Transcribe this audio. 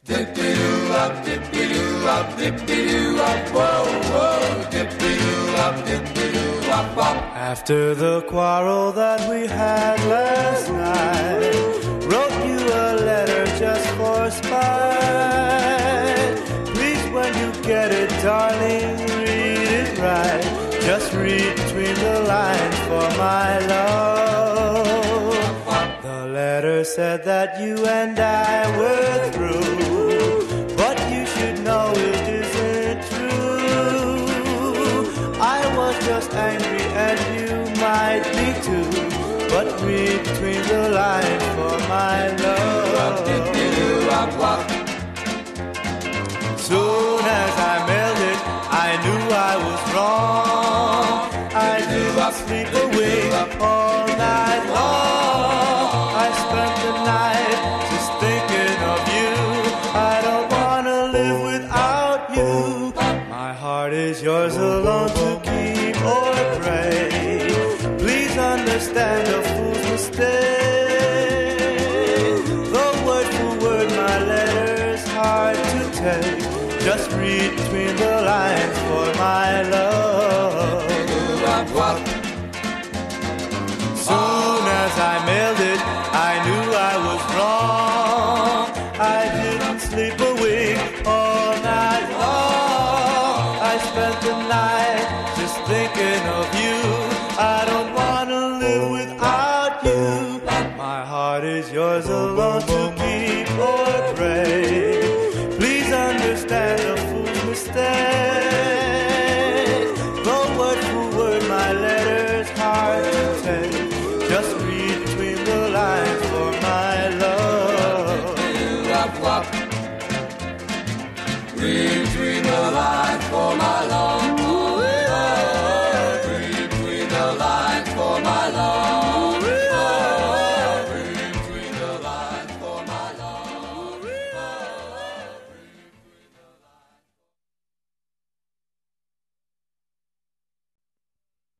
Dip-de-doo-wop, dip-de-doo-wop, dip-de-doo-wop, whoa, whoa, dip-de-doo-wop, dip-de-doo-wop-wop. After the quarrel that we had last night, wrote you a letter just for spite. Please, when you get it, darling, read it right. Just read between the lines for my love. The letter said that you and I were through, but you should know it isn't true. I was just angry and you might be too, but read between the lines for my love. Soon as I mailed it, I knew I was wrong. I didn't sleep awake all night long. I spent the night just thinking of you. I don't wanna live without you. My heart is yours alone to keep or break. Please understand a fool's mistake. Though word for word my letter's hard to take. Just read between the lines for my love. Soon as I mailed it, I knew I was wrong. I didn't sleep awake all night long. I spent the night just thinking of you. I don't wanna live without you. My heart is yours alone to keep or break. Please understand a fool's mistake. Though word for word my letter's hard to take. Just read between the lines for my love. Read, read.